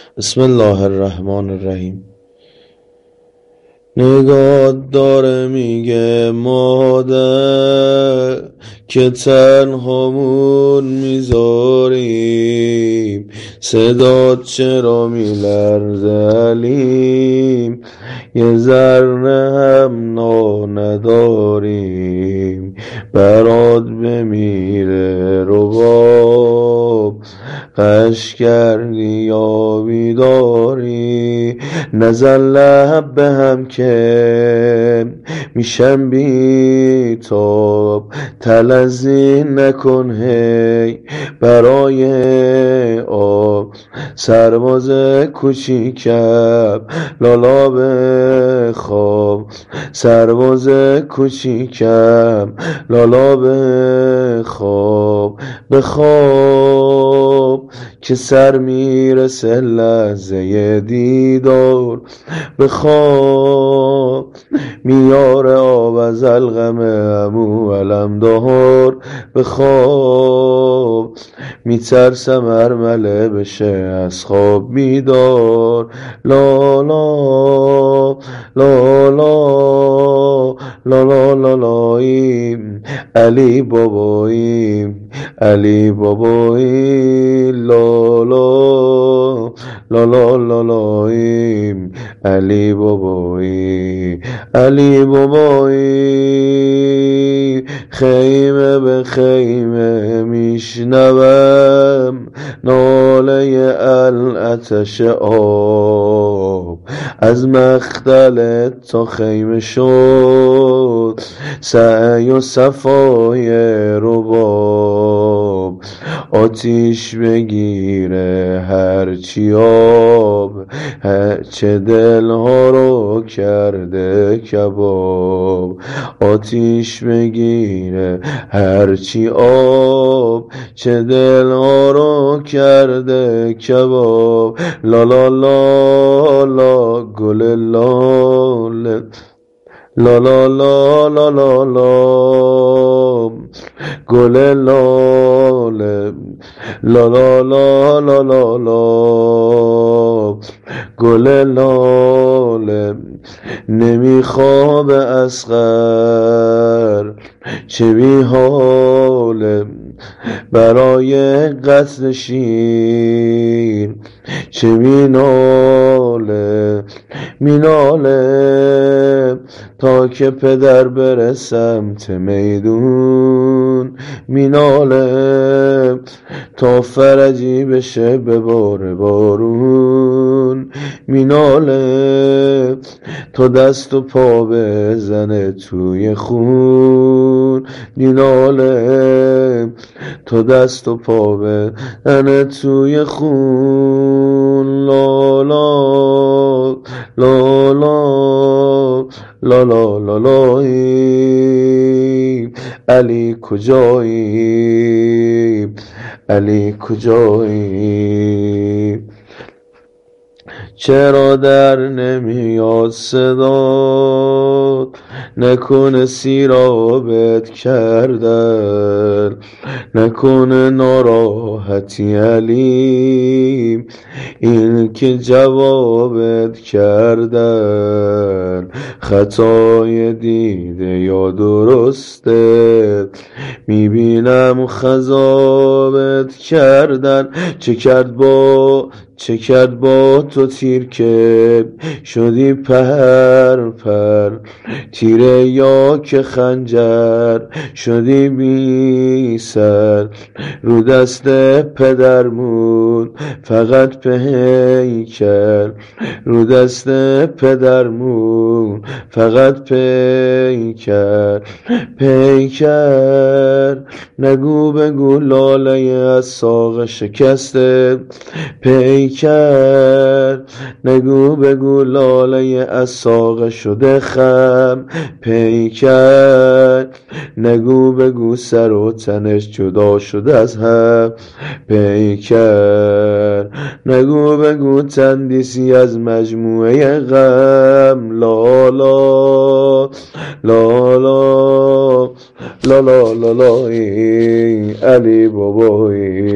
بسم الله الرحمن الرحیم. نگات داره میگه مادر که تنهامون میذاریم، صدات چرا میلرزه علیم، یه ذره هم نداریم، برات بمیره رباب، قش کردی یا بیداری، نزن لب به هم که میشم بیتاب، تلذی نکن هی برای آب، سرباز کوچیکم لالا به خواب، سرباز کوچیکم لالا به خواب، به خواب که سر میرسه لحظه دیدار، به خواب میاره آب از الغم عمو علمدار، به خواب میترسم ارمله بشه از خواب بیدار، لالا لالا لالا لالاییم علی باباییم، علی بابایی لالا لالا لالاییم علی بابایی، علی بابایی. خیمه به خیمه میشنوم ناله العطش آب، از مختل تا خیمه شد سعی و صفای رباب، آتیش بگیره هرچی آب، چه دلها رو کرده کباب، آتیش بگیره هرچی آب، چه دلها رو کرده کباب، لا لا لا لا گل لاله، لا لا لا لا لا لا گل لاله، لا لا لا لا لا لا گل لاله، نمیخواب اصغر چه بی حاله، برای قتل شیر چه میناله، میناله تا که پدر بره سمت میدون، میناله تا فرجی بشه به بار بارون، میناله تا دست و پا بزنه توی خون، میناله تا دست و پا بزنه توی خون، لالا لالا لالا لالایی علی کجایی، علی کجایی، چرا در نمیاد صدات، نکنه سیرابت کردن، نکنه ناراحتی علیم، این که جوابت کردن، خطای دیده یا درسته، میبینم خذابت کردن، چه کرد با تو تیر که شدی پر پر، تیره یا که خنجر شدی بی سر، رو دست پدرمون فقط پیکر، رو دست پدرمون فقط پیکر، پیکر نگو بگو لاله از ساق شکسته، پیکر نگو بگو لاله از ساق شده خم، پیکر نگو بگو سر و تنش جدا شده از هم، پیکر نگو بگو تندیسی از مجموعه غم، لالا لالا لالا لالایی علی بابایی.